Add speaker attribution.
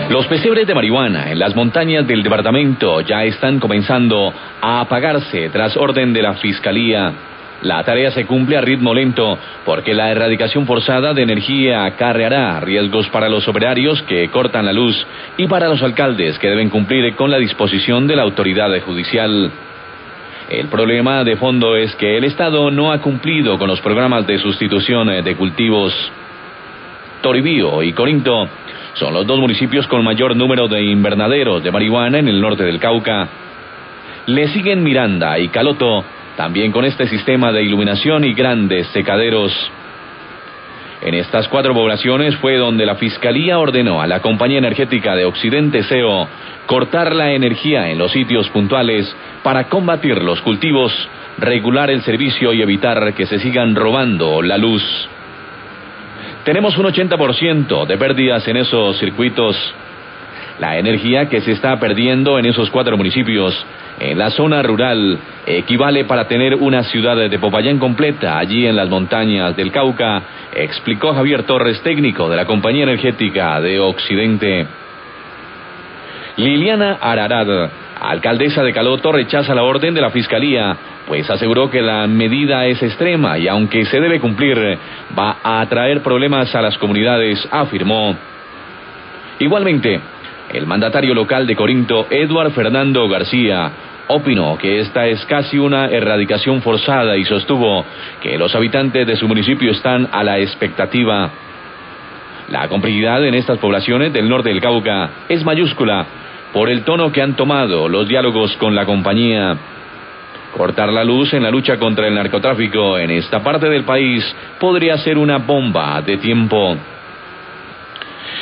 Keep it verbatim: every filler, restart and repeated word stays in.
Speaker 1: Los pesebres de marihuana en las montañas del departamento ya están comenzando a apagarse tras orden de la Fiscalía. La tarea se cumple a ritmo lento porque la erradicación forzada de energía acarreará riesgos para los operarios que cortan la luz y para los alcaldes que deben cumplir con la disposición de la autoridad judicial. El problema de fondo es que el Estado no ha cumplido con los programas de sustitución de cultivos. Toribío y Corinto son los dos municipios con mayor número de invernaderos de marihuana en el norte del Cauca. Le siguen Miranda y Caloto, también con este sistema de iluminación y grandes secaderos. En estas cuatro poblaciones fue donde la Fiscalía ordenó a la compañía energética de Occidente C E O cortar la energía en los sitios puntuales para combatir los cultivos, regular el servicio y evitar que se sigan robando la luz. Tenemos un ochenta por ciento de pérdidas en esos circuitos. La energía que se está perdiendo en esos cuatro municipios, en la zona rural, equivale para tener una ciudad de Popayán completa allí en las montañas del Cauca, explicó Javier Torres, técnico de la compañía energética de Occidente. Liliana Ararad, alcaldesa de Caloto, rechaza la orden de la Fiscalía, pues aseguró que la medida es extrema y aunque se debe cumplir, va a traer problemas a las comunidades, afirmó. Igualmente, el mandatario local de Corinto, Eduard Fernando García, opinó que esta es casi una erradicación forzada y sostuvo que los habitantes de su municipio están a la expectativa. La complejidad en estas poblaciones del norte del Cauca es mayúscula por el tono que han tomado los diálogos con la compañía. Cortar la luz en la lucha contra el narcotráfico en esta parte del país podría ser una bomba de tiempo.